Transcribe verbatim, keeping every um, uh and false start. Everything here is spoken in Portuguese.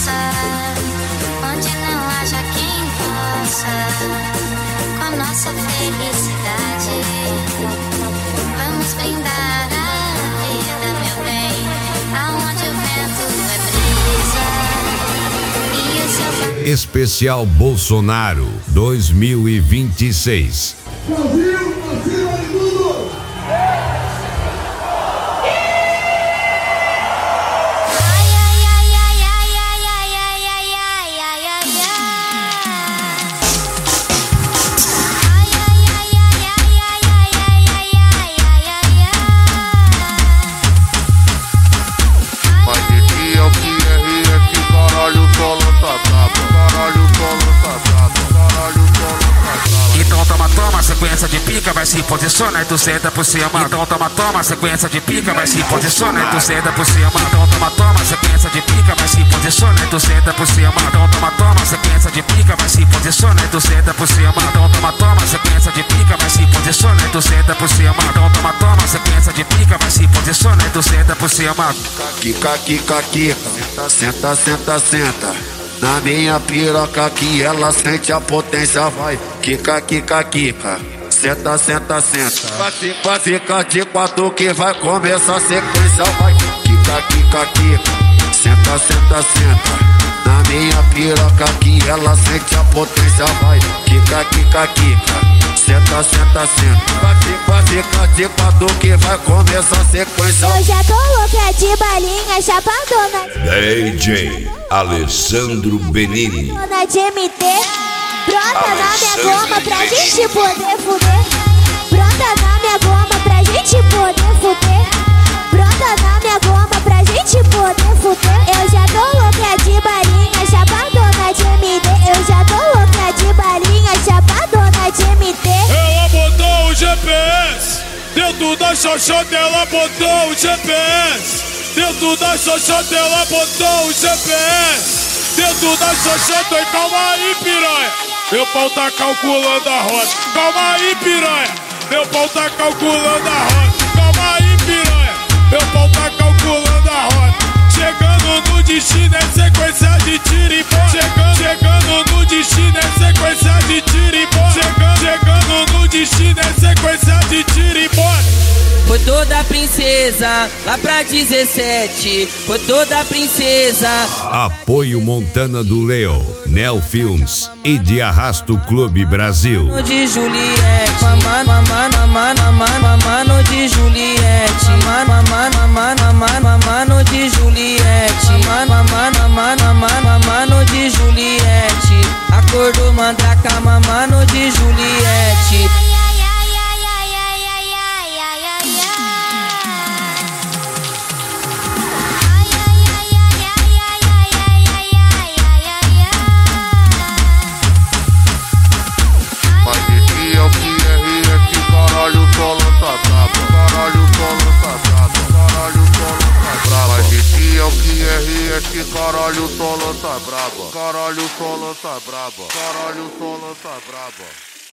roça, onde não haja quem possa, com a nossa felicidade, vamos brindar a vida, meu bem, aonde o vento é brisa e o seu... Especial Bolsonaro dois mil e vinte e seis. Brasil, acima de tudo! Sequência de pica, vai se posiciona e tu senta por cima. Então toma, toma, sequência de pica, vai se posiciona e tu senta por cima. Então toma, toma, sequência de pica, vai se posiciona e tu senta por cima. Então toma, toma, sequência de pica, vai se posiciona e tu senta por cima. Então toma, toma, sequência de pica, vai se posiciona e tu senta por cima. Então toma, toma, sequência de pica, vai se posiciona e tu senta por cima. Kika, kika, kika, senta, senta, senta. Na minha piroca que ela sente a potência, vai. Kika, kika, kika, senta, senta, senta. Vai ficar de quatro que vai começar a sequência, vai. Kika, kika, kika, senta, senta, senta. Na minha piroca que ela sente a potência, vai. Kika, kika, kika, senta, senta, senta. Vai ficar de quatro que vai começar a sequência. Eu já tô louca de balinha, chapadona. D J Alessandro Benini. Dona de M T, brota na minha goma pra gente poder fuder. Brota na minha goma pra gente poder fuder. Brota na minha goma pra gente poder fuder. Eu já tô louca de balinha, chapadona de M T. Eu já tô louca de balinha, chapadona de M T. Ela botou o G P S dentro da xoxota, ela botou o G P S dentro da xoxota, ela botou o G P S dentro da xoxota. E calma aí, piranha, meu pau tá calculando a rota. Calma aí, piranha, meu pau tá calculando a rota. Calma aí, piranha, meu pau tá calculando a rota. Chegando no destino é sequência de tiro e bola. Chegando, chegando no destino é sequência de tiro e bola. Chegando, chegando no destino é sequência de tiro e bola. Foi toda princesa, lá pra dezessete. Foi toda princesa. Apoio Montana do Leo, Nel Films e de Arrasto Clube Brasil. De Juliette, mano, mano, mano, mano, mano de Juliette, mano, mano, mano, mano, mano de Juliette, mano, mano, mano, mano, mano de Juliette. Acordou mandraca, mano de Juliette. Que caralho, o solo tá brabo. Caralho, o solo tá brabo. Caralho, o solo tá brabo.